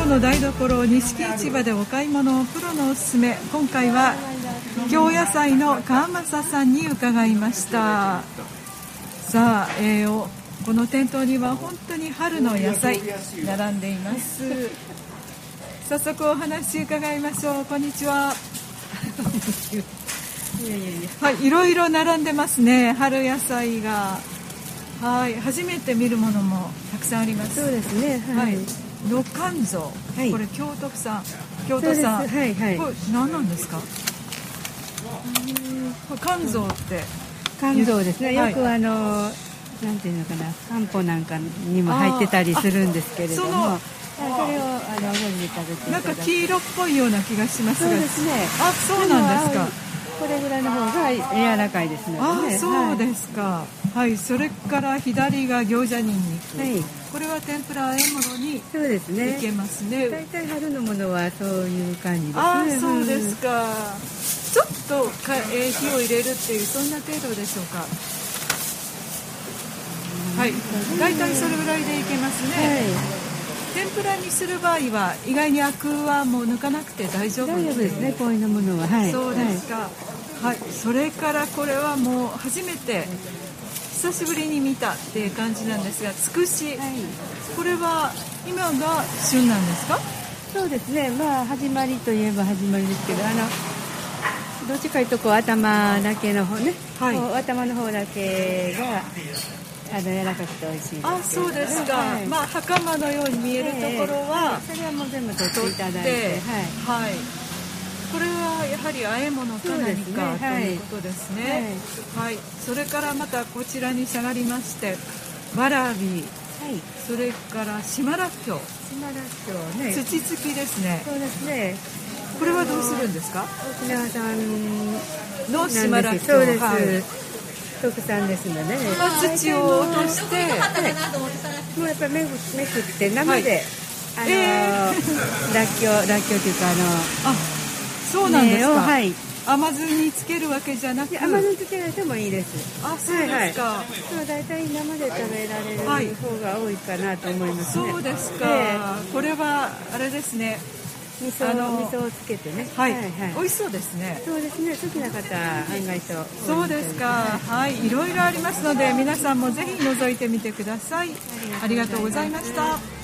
の台所錦市場でお買い物プロのおすすめ。今回は京野菜の川正さんに伺いました。さあ、この店頭には本当に春の野菜並んでいます。早速お話伺いましょう。こんにちは。はい、いろいろ並んでますね。春野菜が。はい、初めて見るものもたくさんあります。 そうですね。 はい。野肝臓、はい、これ京都産。京都産。はいはい。これ何なんですか？これ肝臓って。 肝臓ですね。よくなんていうのかな、漢方なんかにも入ってたりするんですけれども。それをご飯に食べていただく。 なんか黄色っぽいような気がしますが。 そうですね。 あ、そうなんですか。 これぐらいの方が柔らかいですのでね。 あ、そうですか。はい、それから左が餃子ニンニク。はい。これは天ぷら和え物に。そうですね。いけますね。 大体春のものはそういう感じですね。 あ、そうですか。ちょっと火を入れるっていうそんな程度でしょうか。はい。大体それぐらいでいけますね。はい。天ぷらにする場合は意外にアクはもう抜かなくて大丈夫ですね。こういうものは、はい、 そうですか。はい、それからこれはもう初めて久しぶりに見たっていう感じなんですが、つくし、はい、これは今が旬なんですか？ そうですね。まあ始まりといえば始まりですけど、どっちかというとこう頭だけの方ね、はい、頭の方だけが柔らかくて美味しいです。 あ、そうですか。はい、まあ袴のように見えるところは、 それはもう全部取っていただいて、 はい。これはやはり和え物か何か、ということですね。はい。それからまたこちらに下がりまして、わらび、はい、それから島らっきょう。 島らっきょうね。 土付きですね。 そうですね。 これはどうするんですか？ 沖縄産の島らっきょう。 そうです。はい、特産ですので、 土を落として、 もうやっぱりめくって生で、らっきょうっていうかそうなんですか。 はい。 甘酢につけるわけじゃなくて。 甘酢につけなくてもいいです。 あ、そうですか。 そう、大体生で食べられる方が多いかなと思いますね。 そうですか。これはあれですね。 味噌をつけてね。 はい。美味しそうですね。 そうですね。好きな方案外と。 そうですか。はい。いろいろありますので皆さんもぜひ覗いてみてください。ありがとうございました。